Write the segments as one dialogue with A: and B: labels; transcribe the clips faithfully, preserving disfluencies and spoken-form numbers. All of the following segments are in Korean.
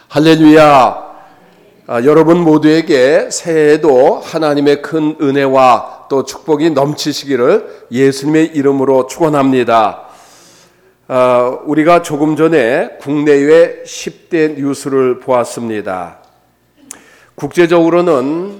A: 할렐루야. 아, 여러분 모두에게 새해에도 하나님의 큰 은혜와 또 축복이 넘치시기를 예수님의 이름으로 축원합니다. 아, 우리가 조금 전에 국내외 십 대 뉴스를 보았습니다. 국제적으로는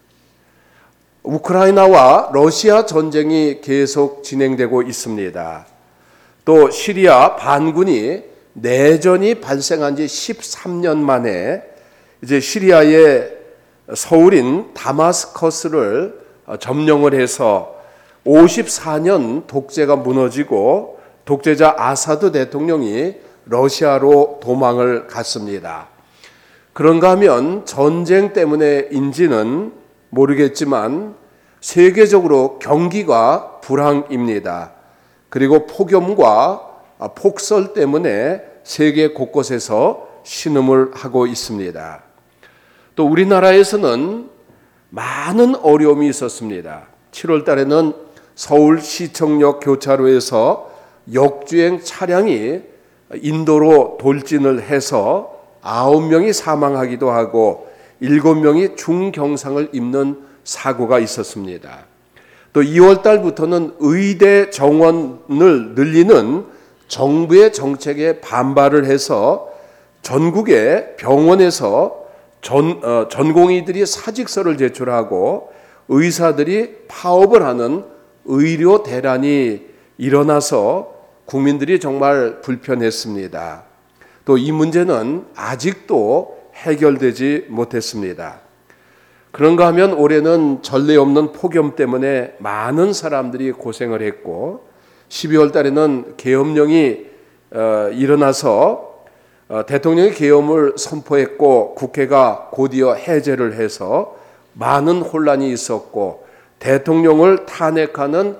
A: 우크라이나와 러시아 전쟁이 계속 진행되고 있습니다. 또 시리아 반군이 내전이 발생한 지 십삼 년 만에 이제 시리아의 서울인 다마스커스를 점령을 해서 오십사 년 독재가 무너지고 독재자 아사드 대통령이 러시아로 도망을 갔습니다. 그런가 하면 전쟁 때문에인지는 모르겠지만 세계적으로 경기가 불황입니다. 그리고 폭염과 폭설 때문에 세계 곳곳에서 신음을 하고 있습니다. 또 우리나라에서는 많은 어려움이 있었습니다. 칠월 달에는 서울시청역 교차로에서 역주행 차량이 인도로 돌진을 해서 아홉 명이 사망하기도 하고 일곱 명이 중경상을 입는 사고가 있었습니다. 또 이월 달부터는 의대 정원을 늘리는 정부의 정책에 반발을 해서 전국의 병원에서 전, 어, 전공의들이 사직서를 제출하고 의사들이 파업을 하는 의료 대란이 일어나서 국민들이 정말 불편했습니다. 또 이 문제는 아직도 해결되지 못했습니다. 그런가 하면 올해는 전례 없는 폭염 때문에 많은 사람들이 고생을 했고 십이월 달에는 계엄령이 어, 일어나서 어, 대통령이 계엄을 선포했고 국회가 곧이어 해제를 해서 많은 혼란이 있었고 대통령을 탄핵하는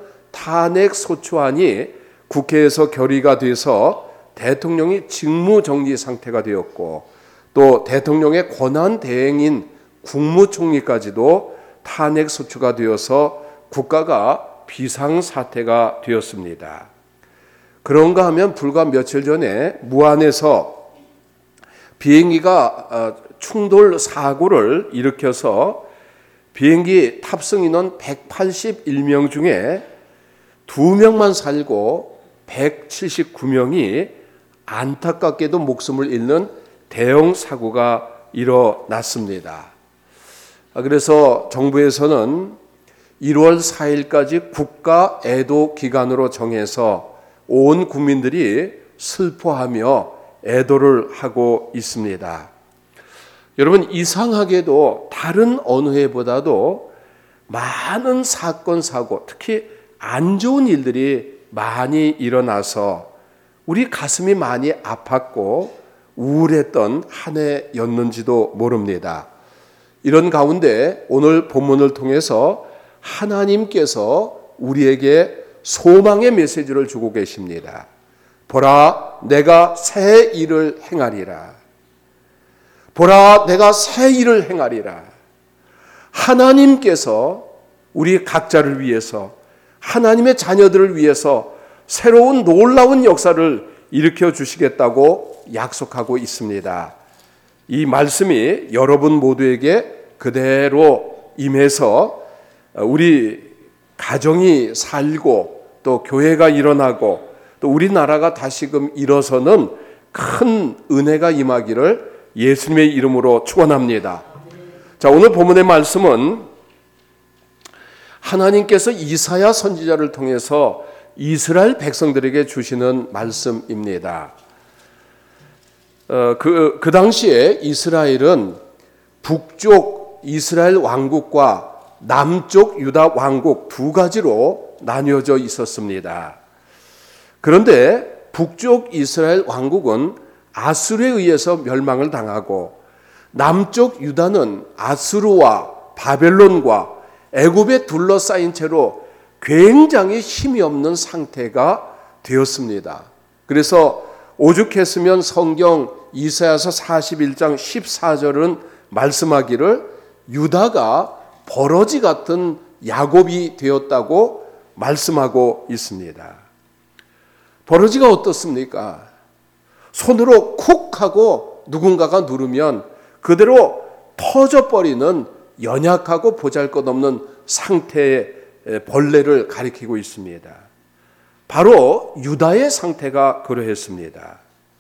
A: 탄핵소추안이 국회에서 결의가 돼서 대통령이 직무정지 상태가 되었고 또 대통령의 권한 대행인 국무총리까지도 탄핵소추가 되어서 국가가 비상사태가 되었습니다. 그런가 하면 불과 며칠 전에 무안에서 비행기가 충돌 사고를 일으켜서 비행기 탑승 인원 백팔십일 명 중에 두 명만 살고 백칠십구 명이 안타깝게도 목숨을 잃는 대형 사고가 일어났습니다. 그래서 정부에서는 일월 사일까지 국가 애도 기간으로 정해서 온 국민들이 슬퍼하며 애도를 하고 있습니다. 여러분 이상하게도 다른 어느 해보다도 많은 사건 사고 특히 안 좋은 일들이 많이 일어나서 우리 가슴이 많이 아팠고 우울했던 한 해였는지도 모릅니다. 이런 가운데 오늘 본문을 통해서 하나님께서 우리에게 소망의 메시지를 주고 계십니다. 보라, 내가 새 일을 행하리라. 보라, 내가 새 일을 행하리라. 하나님께서 우리 각자를 위해서, 하나님의 자녀들을 위해서 새로운 놀라운 역사를 일으켜 주시겠다고 약속하고 있습니다. 이 말씀이 여러분 모두에게 그대로 임해서 우리 가정이 살고 또 교회가 일어나고 또 우리나라가 다시금 일어서는 큰 은혜가 임하기를 예수님의 이름으로 축원합니다. 자, 오늘 본문의 말씀은 하나님께서 이사야 선지자를 통해서 이스라엘 백성들에게 주시는 말씀입니다. 어, 그, 그 당시에 이스라엘은 북쪽 이스라엘 왕국과 남쪽 유다 왕국 두 가지로 나뉘어져 있었습니다. 그런데 북쪽 이스라엘 왕국은 아수르에 의해서 멸망을 당하고 남쪽 유다는 아수르와 바벨론과 애굽에 둘러싸인 채로 굉장히 힘이 없는 상태가 되었습니다. 그래서 오죽했으면 성경 이사야서 사십일 장 십사 절은 말씀하기를 유다가 버러지 같은 야곱이 되었다고 말씀하고 있습니다. 버러지가 어떻습니까? 손으로 쿡 하고 누군가가 누르면 그대로 터져버리는 연약하고 보잘것없는 상태의 벌레를 가리키고 있습니다. 바로 유다의 상태가 그러했습니다.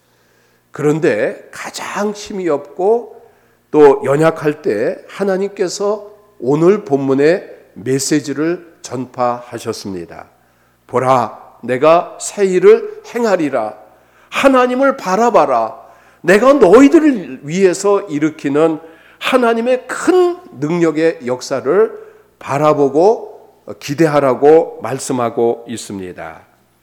A: 그런데 가장 힘이 없고 또 연약할 때 하나님께서 오늘 본문의 메시지를 전파하셨습니다. 보라, 내가 새 일을 행하리라. 하나님을 바라봐라. 내가 너희들을 위해서 일으키는 하나님의 큰 능력의 역사를 바라보고 기대하라고 말씀하고 있습니다.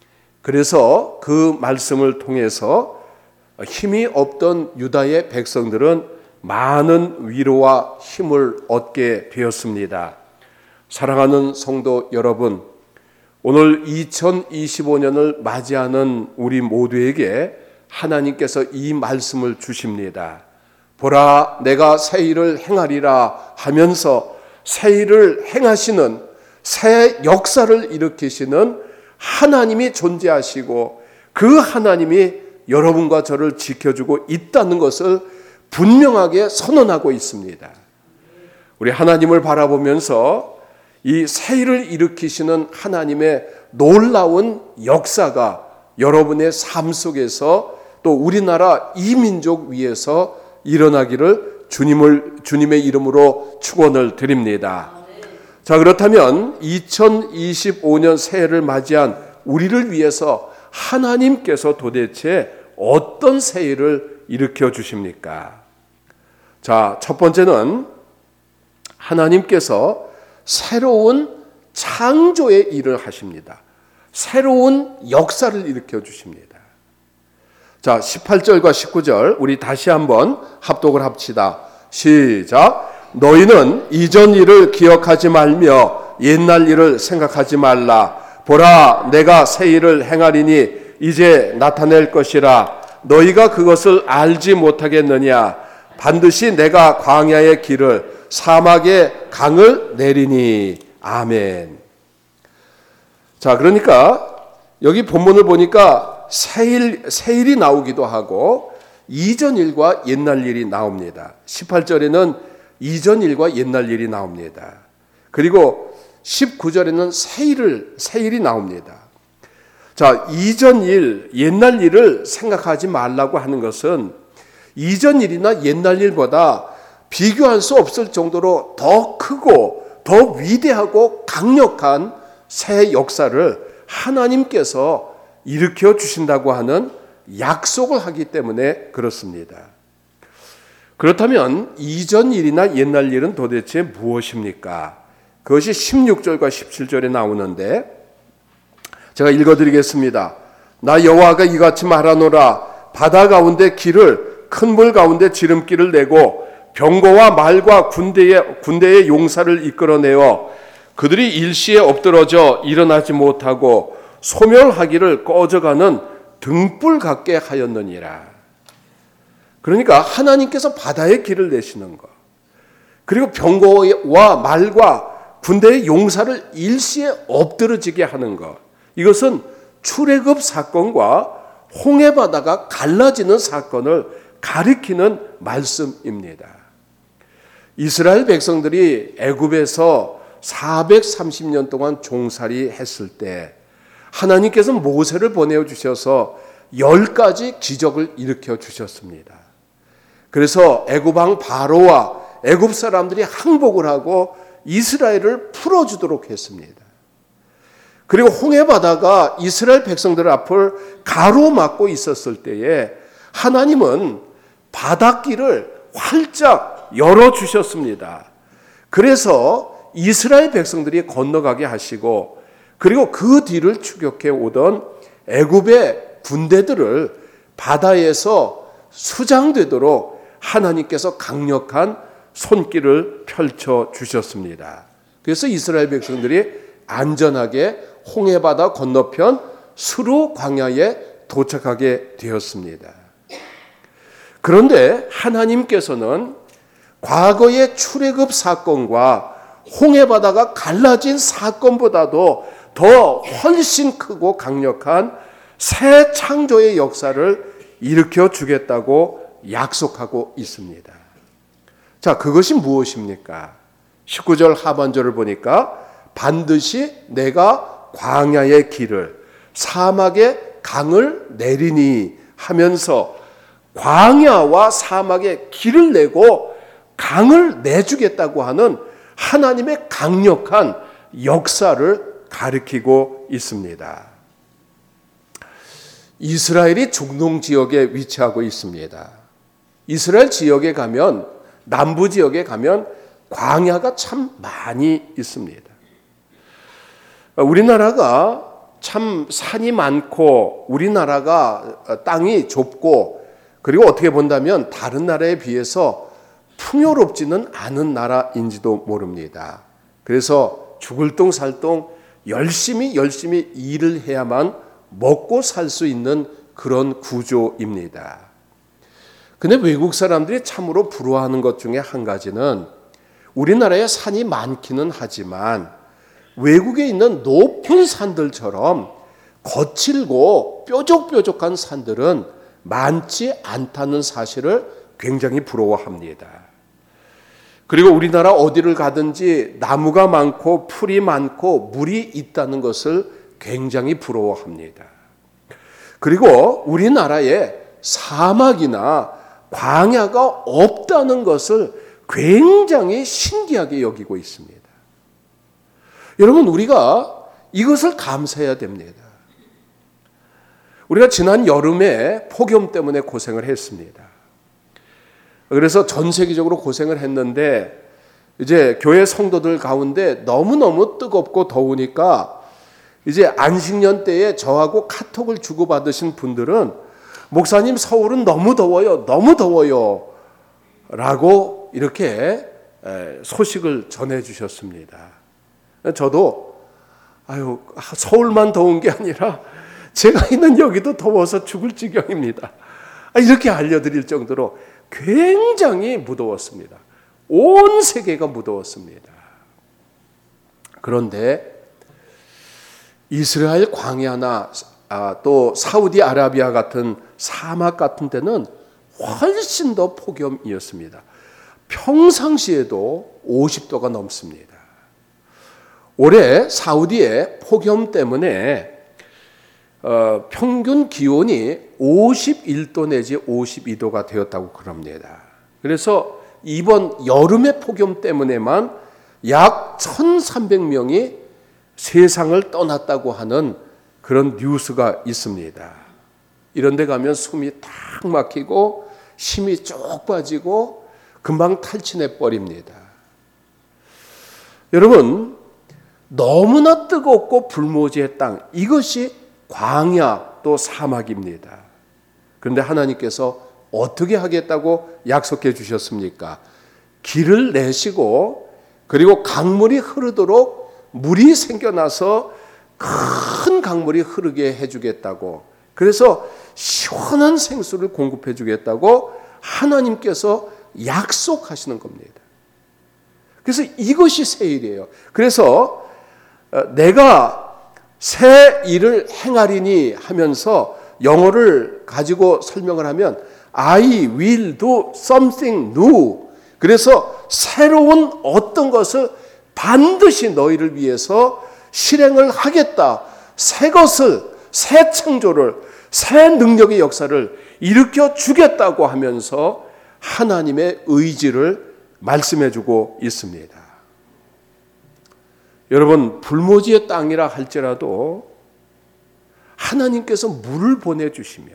A: 그래서 그 말씀을 통해서 힘이 없던 유다의 백성들은 많은 위로와 힘을 얻게 되었습니다. 사랑하는 성도 여러분, 오늘 이천이십오 년을 맞이하는 우리 모두에게 하나님께서 이 말씀을 주십니다. 보라, 내가 새 일을 행하리라 하면서 새 일을 행하시는, 새 역사를 일으키시는 하나님이 존재하시고 그 하나님이 여러분과 저를 지켜주고 있다는 것을 분명하게 선언하고 있습니다. 우리 하나님을 바라보면서 이 새 일을 일으키시는 하나님의 놀라운 역사가 여러분의 삶 속에서 또 우리나라 이 민족 위에서 일어나기를 주님을, 주님의 이름으로 축원을 드립니다. 자, 그렇다면 이천이십오 년 새해를 맞이한 우리를 위해서 하나님께서 도대체 어떤 새해를 일으켜 주십니까? 자, 첫 번째는 하나님께서 새로운 창조의 일을 하십니다. 새로운 역사를 일으켜 주십니다. 자, 십팔 절과 십구 절 우리 다시 한번 합독을 합시다. 시작. 너희는 이전 일을 기억하지 말며 옛날 일을 생각하지 말라. 보라, 내가 새 일을 행하리니 이제 나타낼 것이라. 너희가 그것을 알지 못하겠느냐? 반드시 내가 광야의 길을 사막의 강을 내리니. 아멘. 자, 그러니까 여기 본문을 보니까 새일, 새일이 나오기도 하고 이전 일과 옛날 일이 나옵니다. 십팔 절에는 이전 일과 옛날 일이 나옵니다. 그리고 십구 절에는 새일을, 새일이 나옵니다. 자, 이전 일, 옛날 일을 생각하지 말라고 하는 것은 이전 일이나 옛날 일보다 비교할 수 없을 정도로 더 크고 더 위대하고 강력한 새 역사를 하나님께서 일으켜 주신다고 하는 약속을 하기 때문에 그렇습니다. 그렇다면 이전 일이나 옛날 일은 도대체 무엇입니까? 그것이 십육 절과 십칠 절에 나오는데 제가 읽어드리겠습니다. 나 여호와가 이같이 말하노라. 바다 가운데 길을, 큰 물 가운데 지름길을 내고 병거와 말과 군대의, 군대의 용사를 이끌어내어 그들이 일시에 엎드러져 일어나지 못하고 소멸하기를 꺼져가는 등불 같게 하였느니라. 그러니까 하나님께서 바다의 길을 내시는 것, 그리고 병거와 말과 군대의 용사를 일시에 엎드러지게 하는 것, 이것은 출애굽 사건과 홍해바다가 갈라지는 사건을 가리키는 말씀입니다. 이스라엘 백성들이 애굽에서 사백삼십 년 동안 종살이 했을 때 하나님께서 모세를 보내주셔서 열 가지 기적을 일으켜 주셨습니다. 그래서 애굽 왕 바로와 애굽 사람들이 항복을 하고 이스라엘을 풀어주도록 했습니다. 그리고 홍해바다가 이스라엘 백성들 앞을 가로막고 있었을 때에 하나님은 바닷길을 활짝 열어주셨습니다. 그래서 이스라엘 백성들이 건너가게 하시고 그리고 그 뒤를 추격해 오던 애굽의 군대들을 바다에서 수장되도록 하나님께서 강력한 손길을 펼쳐 주셨습니다. 그래서 이스라엘 백성들이 안전하게 홍해바다 건너편 수르 광야에 도착하게 되었습니다. 그런데 하나님께서는 과거의 출애굽 사건과 홍해바다가 갈라진 사건보다도 더 훨씬 크고 강력한 새 창조의 역사를 일으켜 주겠다고 약속하고 있습니다. 자, 그것이 무엇입니까? 십구 절 하반절을 보니까 반드시 내가 광야의 길을 사막의 강을 내리니 하면서 광야와 사막의 길을 내고 강을 내주겠다고 하는 하나님의 강력한 역사를 가리키고 있습니다. 이스라엘이 중동 지역에 위치하고 있습니다. 이스라엘 지역에 가면, 남부 지역에 가면 광야가 참 많이 있습니다. 우리나라가 참 산이 많고 우리나라가 땅이 좁고 그리고 어떻게 본다면 다른 나라에 비해서 풍요롭지는 않은 나라인지도 모릅니다. 그래서 죽을 똥 살 똥 열심히 열심히 일을 해야만 먹고 살 수 있는 그런 구조입니다. 근데 외국 사람들이 참으로 부러워하는 것 중에 한 가지는 우리나라에 산이 많기는 하지만 외국에 있는 높은 산들처럼 거칠고 뾰족뾰족한 산들은 많지 않다는 사실을 굉장히 부러워합니다. 그리고 우리나라 어디를 가든지 나무가 많고 풀이 많고 물이 있다는 것을 굉장히 부러워합니다. 그리고 우리나라에 사막이나 광야가 없다는 것을 굉장히 신기하게 여기고 있습니다. 여러분, 우리가 이것을 감사해야 됩니다. 우리가 지난 여름에 폭염 때문에 고생을 했습니다. 그래서 전 세계적으로 고생을 했는데 이제 교회 성도들 가운데 너무너무 뜨겁고 더우니까 이제 안식년 때에 저하고 카톡을 주고받으신 분들은 목사님, 서울은 너무 더워요. 너무 더워요. 라고 이렇게 소식을 전해주셨습니다. 저도 아유, 서울만 더운 게 아니라 제가 있는 여기도 더워서 죽을 지경입니다. 이렇게 알려드릴 정도로 굉장히 무더웠습니다. 온 세계가 무더웠습니다. 그런데 이스라엘 광야나 또 사우디아라비아 같은 사막 같은 데는 훨씬 더 폭염이었습니다. 평상시에도 오십 도가 넘습니다. 올해 사우디의 폭염 때문에 어, 평균 기온이 오십일 도 내지 오십이 도가 되었다고 그럽니다. 그래서 이번 여름의 폭염 때문에만 약 천삼백 명이 세상을 떠났다고 하는 그런 뉴스가 있습니다. 이런 데 가면 숨이 탁 막히고 힘이 쭉 빠지고 금방 탈진해 버립니다. 여러분, 너무나 뜨겁고 불모지의 땅, 이것이 광야 또 사막입니다. 그런데 하나님께서 어떻게 하겠다고 약속해 주셨습니까? 길을 내시고 그리고 강물이 흐르도록 물이 생겨나서 큰 강물이 흐르게 해주겠다고, 그래서 시원한 생수를 공급해 주겠다고 하나님께서 약속하시는 겁니다. 그래서 이것이 새 일이에요. 그래서 내가 새 일을 행하리니 하면서 영어를 가지고 설명을 하면 I will do something new. 그래서 새로운 어떤 것을 반드시 너희를 위해서 실행을 하겠다. 새 것을, 새 창조를, 새 능력의 역사를 일으켜 주겠다고 하면서 하나님의 의지를 말씀해주고 있습니다. 여러분, 불모지의 땅이라 할지라도 하나님께서 물을 보내주시면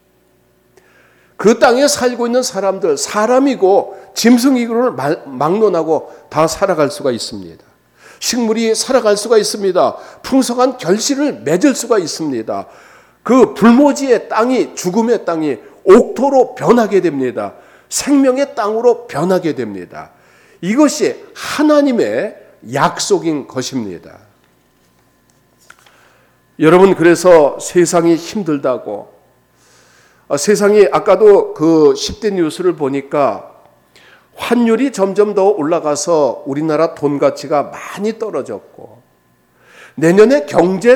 A: 그 땅에 살고 있는 사람들, 사람이고 짐승이고를 막론하고 다 살아갈 수가 있습니다. 식물이 살아갈 수가 있습니다. 풍성한 결실을 맺을 수가 있습니다. 그 불모지의 땅이, 죽음의 땅이 옥토로 변하게 됩니다. 생명의 땅으로 변하게 됩니다. 이것이 하나님의 약속인 것입니다. 여러분, 그래서 세상이 힘들다고, 세상이 아까도 그 십 대 뉴스를 보니까 환율이 점점 더 올라가서 우리나라 돈 가치가 많이 떨어졌고 내년에 경제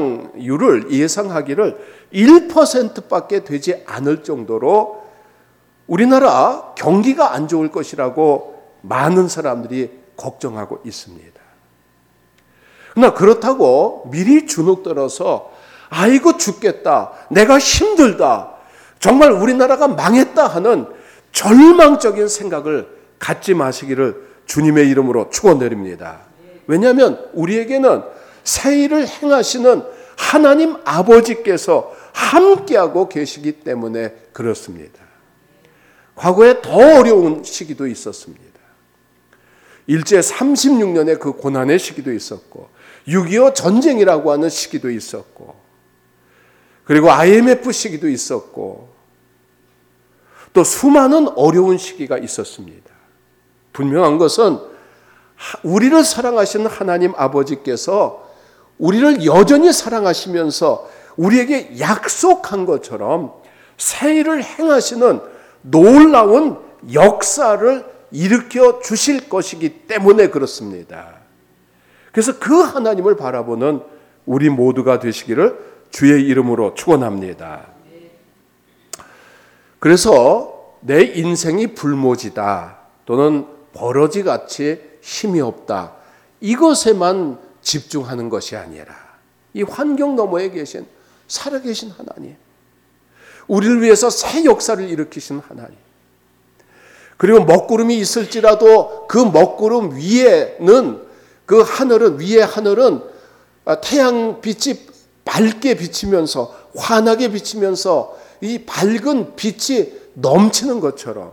A: 성장률을 예상하기를 일 퍼센트밖에 되지 않을 정도로 우리나라 경기가 안 좋을 것이라고 많은 사람들이 걱정하고 있습니다. 그러나 그렇다고 미리 주눅 들어서 아이고 죽겠다, 내가 힘들다, 정말 우리나라가 망했다 하는 절망적인 생각을 갖지 마시기를 주님의 이름으로 축원드립니다. 왜냐하면 우리에게는 새 일을 행하시는 하나님 아버지께서 함께하고 계시기 때문에 그렇습니다. 과거에 더 어려운 시기도 있었습니다. 일제 삼십육 년의 그 고난의 시기도 있었고, 육이오 전쟁이라고 하는 시기도 있었고, 그리고 아이엠에프 시기도 있었고, 또 수많은 어려운 시기가 있었습니다. 분명한 것은 우리를 사랑하시는 하나님 아버지께서 우리를 여전히 사랑하시면서 우리에게 약속한 것처럼 새 일을 행하시는 놀라운 역사를 일으켜 주실 것이기 때문에 그렇습니다. 그래서 그 하나님을 바라보는 우리 모두가 되시기를 주의 이름으로 축원합니다. 그래서 내 인생이 불모지다 또는 버러지같이 힘이 없다, 이것에만 집중하는 것이 아니라 이 환경 너머에 계신 살아계신 하나님, 우리를 위해서 새 역사를 일으키신 하나님, 그리고 먹구름이 있을지라도 그 먹구름 위에는 그 하늘은, 위에 하늘은 태양빛이 밝게 비치면서 환하게 비치면서 이 밝은 빛이 넘치는 것처럼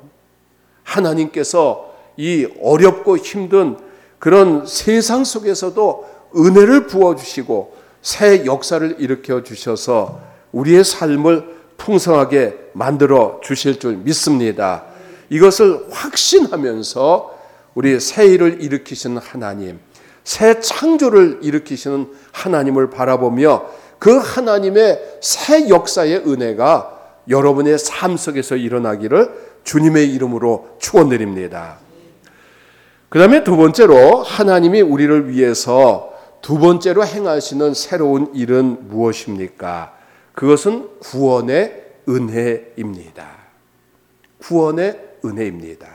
A: 하나님께서 이 어렵고 힘든 그런 세상 속에서도 은혜를 부어주시고 새 역사를 일으켜 주셔서 우리의 삶을 풍성하게 만들어 주실 줄 믿습니다. 이것을 확신하면서 우리 새 일을 일으키시는 하나님, 새 창조를 일으키시는 하나님을 바라보며 그 하나님의 새 역사의 은혜가 여러분의 삶 속에서 일어나기를 주님의 이름으로 축원드립니다. 그 다음에 두 번째로 하나님이 우리를 위해서 두 번째로 행하시는 새로운 일은 무엇입니까? 그것은 구원의 은혜입니다. 구원의 은혜입니다.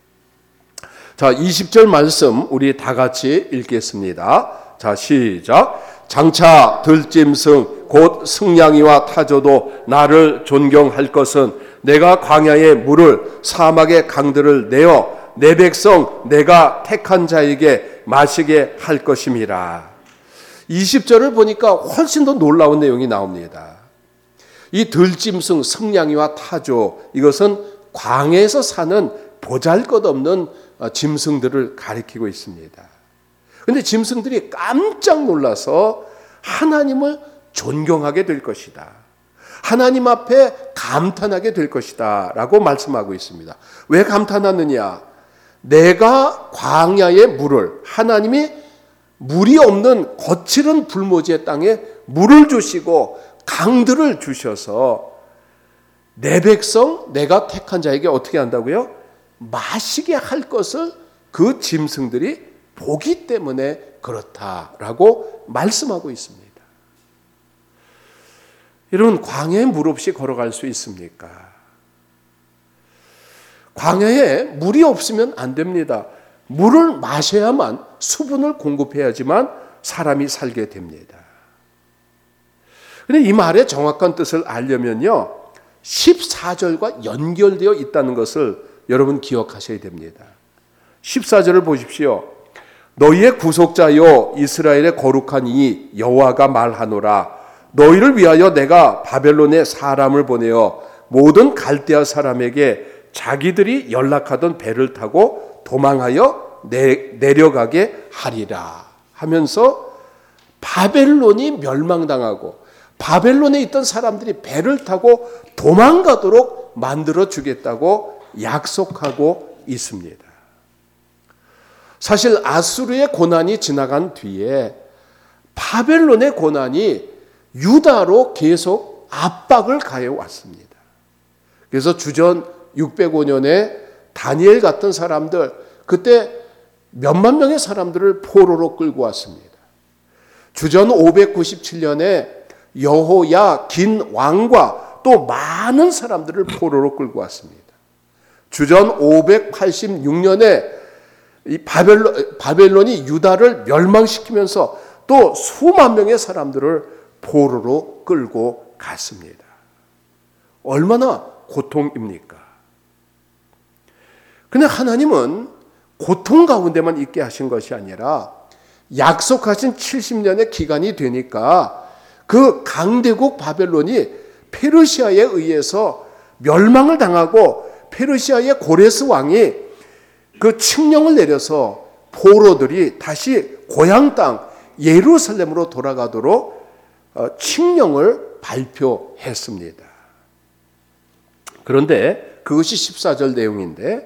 A: 자, 이십 절 말씀 우리 다 같이 읽겠습니다. 자, 시작. 장차 들짐승 곧 승냥이와 타조도 나를 존경할 것은 내가 광야의 물을 사막의 강들을 내어 내 백성 내가 택한 자에게 마시게 할 것임이라. 이십 절을 보니까 훨씬 더 놀라운 내용이 나옵니다. 이 들짐승, 승냥이와 타조, 이것은 광야에서 사는 보잘것없는 짐승들을 가리키고 있습니다. 그런데 짐승들이 깜짝 놀라서 하나님을 존경하게 될 것이다, 하나님 앞에 감탄하게 될 것이다 라고 말씀하고 있습니다. 왜 감탄하느냐? 내가 광야의 물을, 하나님이 물이 없는 거칠은 불모지의 땅에 물을 주시고 강들을 주셔서 내 백성 내가 택한 자에게 어떻게 한다고요? 마시게 할 것을 그 짐승들이 보기 때문에 그렇다라고 말씀하고 있습니다. 여러분, 광야에 물 없이 걸어갈 수 있습니까? 광야에 물이 없으면 안 됩니다. 물을 마셔야만, 수분을 공급해야지만 사람이 살게 됩니다. 그런데 이 말의 정확한 뜻을 알려면요, 십사 절과 연결되어 있다는 것을 여러분 기억하셔야 됩니다. 십사 절을 보십시오. 너희의 구속자여 이스라엘의 거룩한 이 여호와가 말하노라. 너희를 위하여 내가 바벨론에 사람을 보내어 모든 갈대아 사람에게 자기들이 연락하던 배를 타고 도망하여 내, 내려가게 하리라 하면서 바벨론이 멸망당하고 바벨론에 있던 사람들이 배를 타고 도망가도록 만들어 주겠다고 약속하고 있습니다. 사실 아수르의 고난이 지나간 뒤에 바벨론의 고난이 유다로 계속 압박을 가해 왔습니다. 그래서 주전 육백오 년에 다니엘 같은 사람들, 그때 몇만 명의 사람들을 포로로 끌고 왔습니다. 주전 오백구십칠 년에 여호야 긴 왕과 또 많은 사람들을 포로로 끌고 왔습니다. 주전 오백팔십육 년에 이 바벨론, 바벨론이 유다를 멸망시키면서 또 수만 명의 사람들을 포로로 끌고 갔습니다. 얼마나 고통입니까? 근데 하나님은 고통 가운데만 있게 하신 것이 아니라 약속하신 칠십 년의 기간이 되니까 그 강대국 바벨론이 페르시아에 의해서 멸망을 당하고 페르시아의 고레스 왕이 그 칙령을 내려서 포로들이 다시 고향 땅 예루살렘으로 돌아가도록 칙령을 발표했습니다. 그런데 그것이 십사 절 내용인데,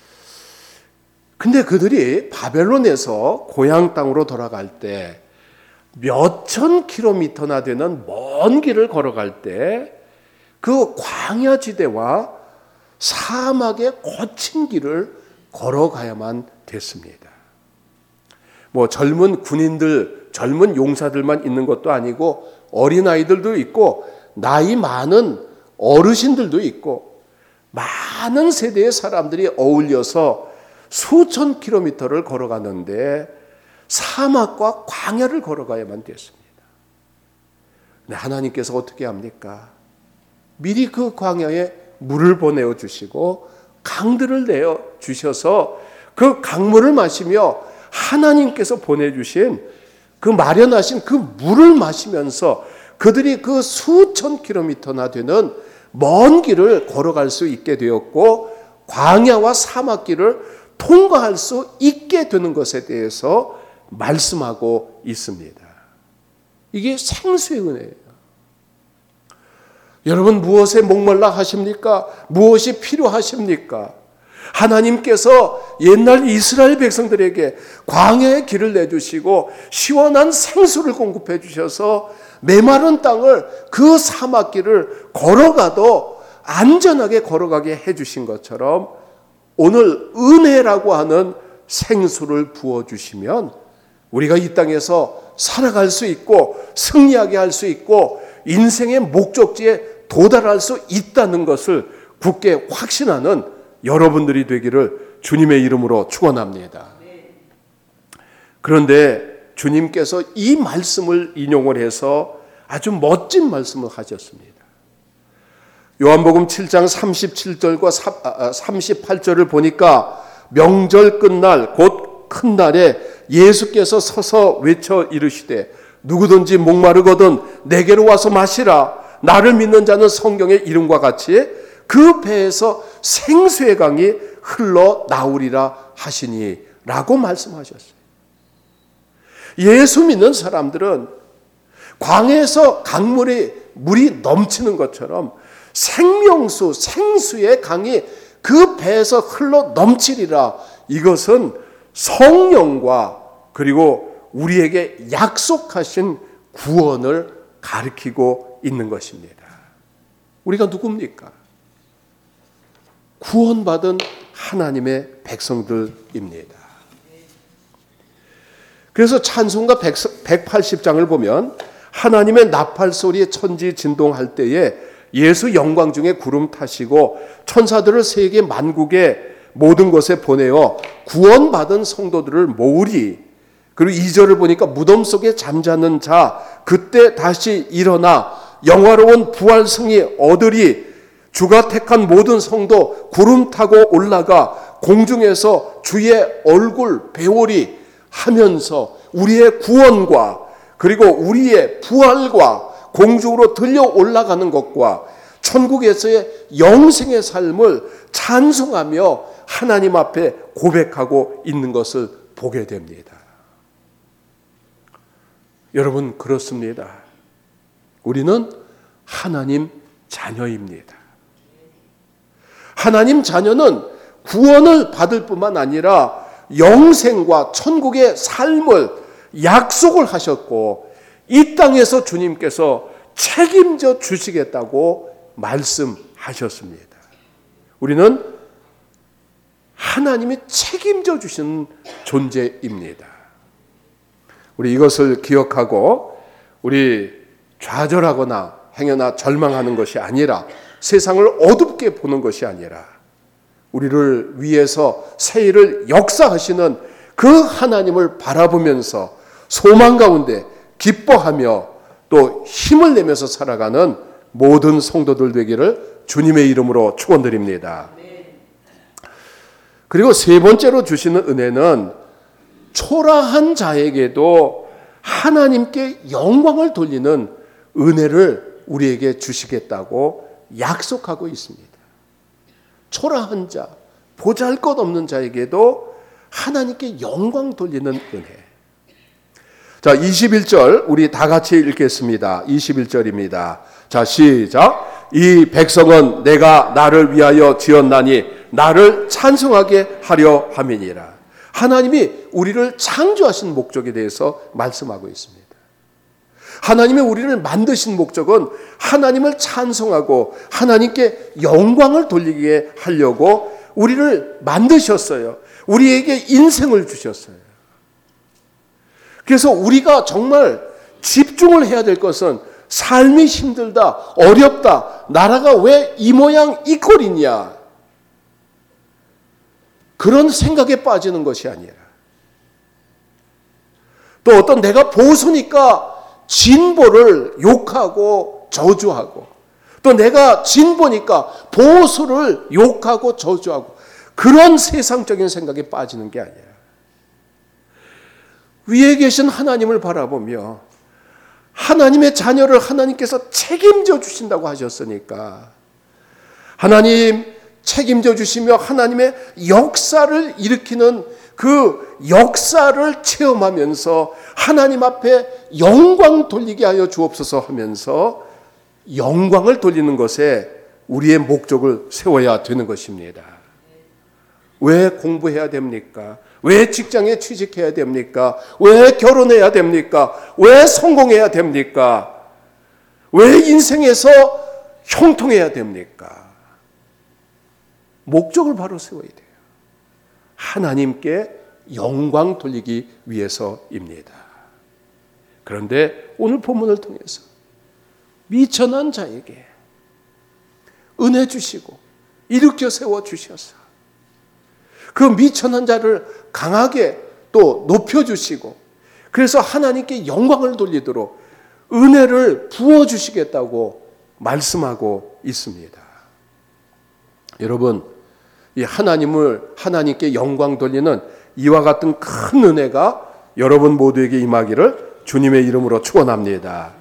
A: 근데 그들이 바벨론에서 고향 땅으로 돌아갈 때 몇천 킬로미터나 되는 먼 길을 걸어갈 때 그 광야지대와 사막의 거친 길을 걸어가야만 됐습니다. 뭐 젊은 군인들, 젊은 용사들만 있는 것도 아니고 어린아이들도 있고 나이 많은 어르신들도 있고 많은 세대의 사람들이 어울려서 수천 킬로미터를 걸어가는데 사막과 광야를 걸어가야만 됐습니다. 근데 하나님께서 어떻게 합니까? 미리 그 광야에 물을 보내어 주시고 강들을 내어 주셔서 그 강물을 마시며 하나님께서 보내주신 그 마련하신 그 물을 마시면서 그들이 그 수천 킬로미터나 되는 먼 길을 걸어갈 수 있게 되었고 광야와 사막길을 통과할 수 있게 되는 것에 대해서 말씀하고 있습니다. 이게 생수의 은혜예요. 여러분, 무엇에 목말라 하십니까? 무엇이 필요하십니까? 하나님께서 옛날 이스라엘 백성들에게 광야의 길을 내주시고 시원한 생수를 공급해 주셔서 메마른 땅을 그 사막길을 걸어가도 안전하게 걸어가게 해주신 것처럼 오늘 은혜라고 하는 생수를 부어주시면 우리가 이 땅에서 살아갈 수 있고 승리하게 할 수 있고 인생의 목적지에 도달할 수 있다는 것을 굳게 확신하는 여러분들이 되기를 주님의 이름으로 축원합니다. 그런데 주님께서 이 말씀을 인용을 해서 아주 멋진 말씀을 하셨습니다. 요한복음 칠 장 삼십칠 절과 삼십팔 절을 보니까 명절 끝날 곧 큰 날에 예수께서 서서 외쳐 이르시되 누구든지 목마르거든 내게로 와서 마시라. 나를 믿는 자는 성경의 이름과 같이 그 배에서 생수의 강이 흘러나오리라 하시니 라고 말씀하셨어요. 예수 믿는 사람들은 광야에서 강물이 물이 넘치는 것처럼 생명수, 생수의 강이 그 배에서 흘러 넘치리라. 이것은 성령과 그리고 우리에게 약속하신 구원을 가리키고 있는 것입니다. 우리가 누굽니까? 구원받은 하나님의 백성들입니다. 그래서 찬송가 백팔십 장을 보면 하나님의 나팔 소리에 천지 진동할 때에 예수 영광 중에 구름 타시고 천사들을 세계 만국의 모든 곳에 보내어 구원받은 성도들을 모으리. 그리고 이 절을 보니까 무덤 속에 잠자는 자 그때 다시 일어나 영화로운 부활승이 얻으리. 주가 택한 모든 성도 구름 타고 올라가 공중에서 주의 얼굴 배우리 하면서 우리의 구원과 그리고 우리의 부활과 공중으로 들려 올라가는 것과 천국에서의 영생의 삶을 찬송하며 하나님 앞에 고백하고 있는 것을 보게 됩니다. 여러분, 그렇습니다. 우리는 하나님 자녀입니다. 하나님 자녀는 구원을 받을 뿐만 아니라 영생과 천국의 삶을 약속을 하셨고 이 땅에서 주님께서 책임져 주시겠다고 말씀하셨습니다. 우리는 하나님이 책임져 주시는 존재입니다. 우리 이것을 기억하고 우리 좌절하거나 행여나 절망하는 것이 아니라 세상을 어둡게 보는 것이 아니라 우리를 위해서 새 일을 역사하시는 그 하나님을 바라보면서 소망 가운데 기뻐하며 또 힘을 내면서 살아가는 모든 성도들 되기를 주님의 이름으로 축원드립니다. 그리고 세 번째로 주시는 은혜는 초라한 자에게도 하나님께 영광을 돌리는 은혜를 우리에게 주시겠다고 약속하고 있습니다. 초라한 자, 보잘것없는 자에게도 하나님께 영광 돌리는 은혜. 자, 이십일 절 우리 다 같이 읽겠습니다. 이십일 절입니다. 자, 시작. 이 백성은 내가 나를 위하여 지었나니 나를 찬송하게 하려 함이니라. 하나님이 우리를 창조하신 목적에 대해서 말씀하고 있습니다. 하나님이 우리를 만드신 목적은 하나님을 찬송하고 하나님께 영광을 돌리게 하려고 우리를 만드셨어요. 우리에게 인생을 주셨어요. 그래서 우리가 정말 집중을 해야 될 것은 삶이 힘들다, 어렵다, 나라가 왜 이 모양 이 꼴이냐, 그런 생각에 빠지는 것이 아니라, 또 어떤 내가 보수니까 진보를 욕하고 저주하고, 또 내가 진보니까 보수를 욕하고 저주하고, 그런 세상적인 생각에 빠지는 게 아니라 위에 계신 하나님을 바라보며 하나님의 자녀를 하나님께서 책임져 주신다고 하셨으니까 하나님 책임져 주시며 하나님의 역사를 일으키는 그 역사를 체험하면서 하나님 앞에 영광 돌리게 하여 주옵소서 하면서 영광을 돌리는 것에 우리의 목적을 세워야 되는 것입니다. 왜 공부해야 됩니까? 왜 직장에 취직해야 됩니까? 왜 결혼해야 됩니까? 왜 성공해야 됩니까? 왜 인생에서 형통해야 됩니까? 목적을 바로 세워야 돼요. 하나님께 영광 돌리기 위해서입니다. 그런데 오늘 본문을 통해서 미천한 자에게 은혜 주시고 일으켜 세워 주셔서 그 미천한 자를 강하게 또 높여주시고, 그래서 하나님께 영광을 돌리도록 은혜를 부어주시겠다고 말씀하고 있습니다. 여러분, 이 하나님을, 하나님께 영광 돌리는 이와 같은 큰 은혜가 여러분 모두에게 임하기를 주님의 이름으로 축원합니다.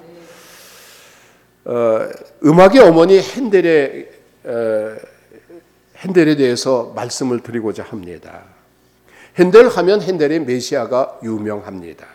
A: 어, 음악의 어머니 핸델의 어, 핸델에 대해서 말씀을 드리고자 합니다. 핸델 하면 핸델의 메시아가 유명합니다.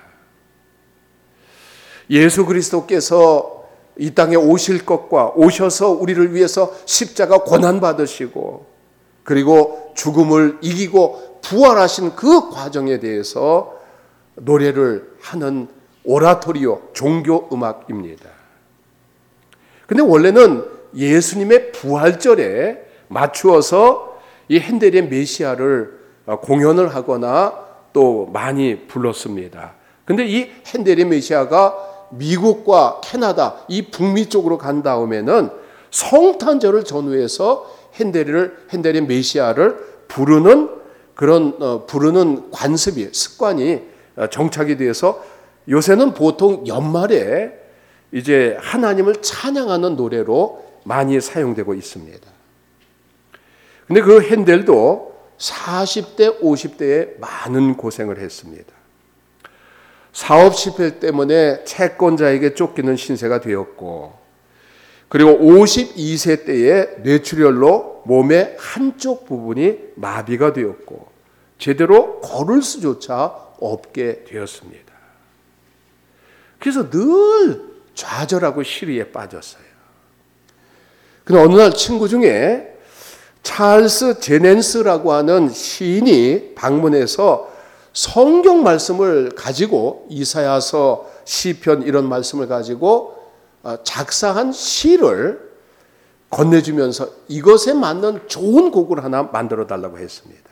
A: 예수 그리스도께서 이 땅에 오실 것과 오셔서 우리를 위해서 십자가 고난 받으시고 그리고 죽음을 이기고 부활하신 그 과정에 대해서 노래를 하는 오라토리오 종교 음악입니다. 근데 원래는 예수님의 부활절에 맞추어서 이 핸델의 메시아를 공연을 하거나 또 많이 불렀습니다. 근데 이 핸델의 메시아가 미국과 캐나다 이 북미 쪽으로 간 다음에는 성탄절을 전후해서 핸델을 핸델의 메시아를 부르는 그런 어, 부르는 관습이 습관이 정착이 되어서 요새는 보통 연말에 이제 하나님을 찬양하는 노래로 많이 사용되고 있습니다. 근데 그 핸델도 사십 대, 오십 대에 많은 고생을 했습니다. 사업 실패 때문에 채권자에게 쫓기는 신세가 되었고, 그리고 오십이 세 때에 뇌출혈로 몸의 한쪽 부분이 마비가 되었고, 제대로 걸을 수조차 없게 되었습니다. 그래서 늘 좌절하고 시리에 빠졌어요. 그런데 어느 날 친구 중에 찰스 제넨스라고 하는 시인이 방문해서 성경 말씀을 가지고 이사야서 시편 이런 말씀을 가지고 작사한 시를 건네주면서 이것에 맞는 좋은 곡을 하나 만들어 달라고 했습니다.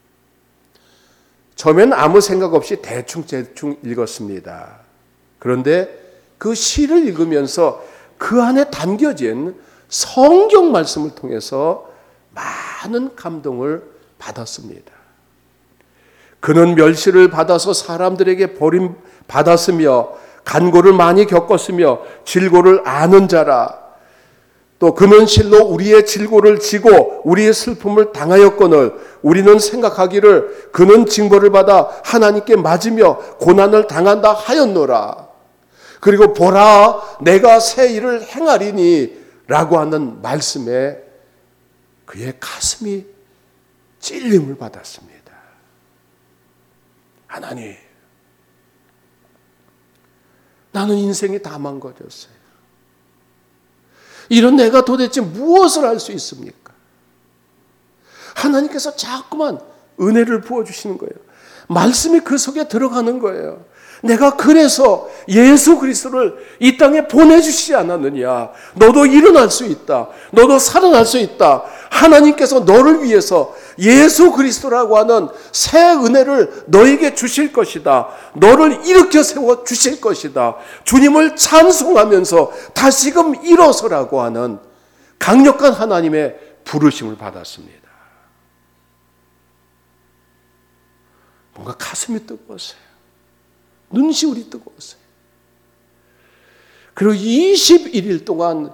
A: 처음엔 아무 생각 없이 대충대충 읽었습니다. 그런데 그 시를 읽으면서 그 안에 담겨진 성경 말씀을 통해서 많은 감동을 받았습니다. 그는 멸시를 받아서 사람들에게 버림받았으며 간고를 많이 겪었으며 질고를 아는 자라. 또 그는 실로 우리의 질고를 지고 우리의 슬픔을 당하였거늘 우리는 생각하기를 그는 징벌을 받아 하나님께 맞으며 고난을 당한다 하였노라. 그리고 보라 내가 새 일을 행하리니 라고 하는 말씀에 그의 가슴이 찔림을 받았습니다. 하나님, 나는 인생이 다 망가졌어요. 이런 내가 도대체 무엇을 할 수 있습니까? 하나님께서 자꾸만 은혜를 부어주시는 거예요. 말씀이 그 속에 들어가는 거예요. 내가 그래서 예수 그리스도를 이 땅에 보내주시지 않았느냐. 너도 일어날 수 있다. 너도 살아날 수 있다. 하나님께서 너를 위해서 예수 그리스도라고 하는 새 은혜를 너에게 주실 것이다. 너를 일으켜 세워 주실 것이다. 주님을 찬송하면서 다시금 일어서라고 하는 강력한 하나님의 부르심을 받았습니다. 뭔가 가슴이 뜨거웠어요. 눈시울이 뜨거웠어요. 그리고 이십일 일 동안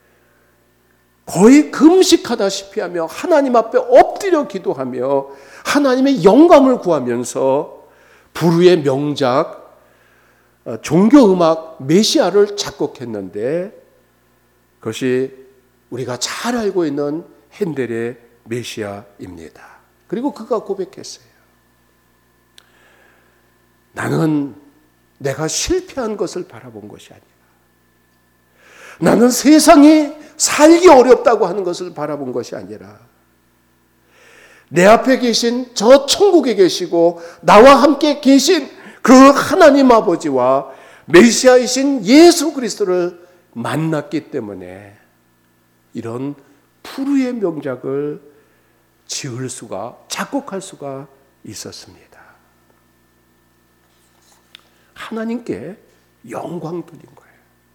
A: 거의 금식하다시피 하며 하나님 앞에 엎드려 기도하며 하나님의 영감을 구하면서 부르의 명작 종교음악 메시아를 작곡했는데 그것이 우리가 잘 알고 있는 핸델의 메시아입니다. 그리고 그가 고백했어요. 나는 내가 실패한 것을 바라본 것이 아니라 나는 세상이 살기 어렵다고 하는 것을 바라본 것이 아니라 내 앞에 계신 저 천국에 계시고 나와 함께 계신 그 하나님 아버지와 메시아이신 예수 그리스도를 만났기 때문에 이런 푸르의 명작을 지을 수가, 작곡할 수가 있었습니다. 하나님께 영광 돌린 거예요.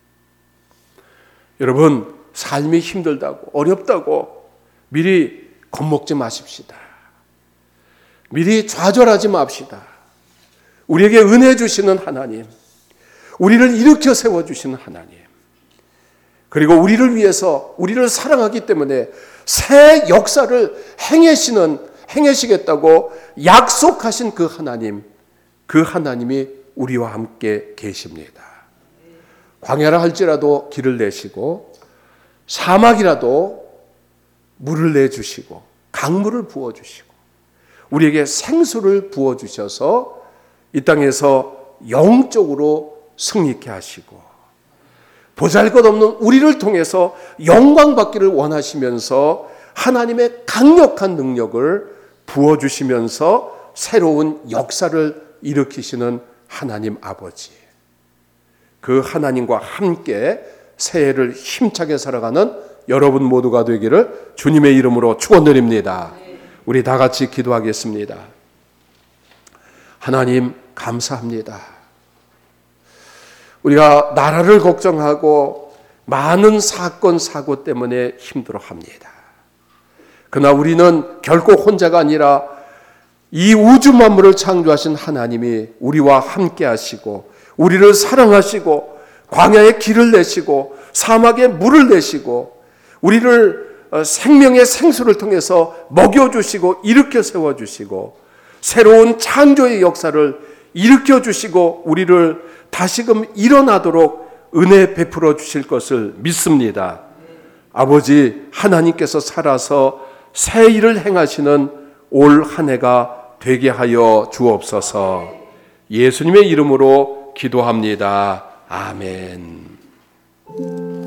A: 여러분, 삶이 힘들다고 어렵다고 미리 겁먹지 마십시다. 미리 좌절하지 맙시다. 우리에게 은혜 주시는 하나님, 우리를 일으켜 세워주시는 하나님, 그리고 우리를 위해서 우리를 사랑하기 때문에 새 역사를 행하시는, 행하시겠다고 약속하신 그 하나님, 그 하나님이 우리와 함께 계십니다. 광야라 할지라도 길을 내시고 사막이라도 물을 내주시고 강물을 부어주시고 우리에게 생수를 부어주셔서 이 땅에서 영적으로 승리케 하시고 보잘것없는 우리를 통해서 영광받기를 원하시면서 하나님의 강력한 능력을 부어주시면서 새로운 역사를 일으키시는 하나님 아버지, 그 하나님과 함께 새해를 힘차게 살아가는 여러분 모두가 되기를 주님의 이름으로 축원드립니다. 우리 다 같이 기도하겠습니다. 하나님 감사합니다. 우리가 나라를 걱정하고 많은 사건 사고 때문에 힘들어합니다. 그러나 우리는 결코 혼자가 아니라 이 우주 만물을 창조하신 하나님이 우리와 함께 하시고 우리를 사랑하시고 광야에 길을 내시고 사막에 물을 내시고 우리를 생명의 생수를 통해서 먹여주시고 일으켜 세워주시고 새로운 창조의 역사를 일으켜 주시고 우리를 다시금 일어나도록 은혜 베풀어 주실 것을 믿습니다. 아버지 하나님께서 살아서 새 일을 행하시는 올 한 해가 되게 하여 주옵소서. 예수님의 이름으로 기도합니다. 아멘.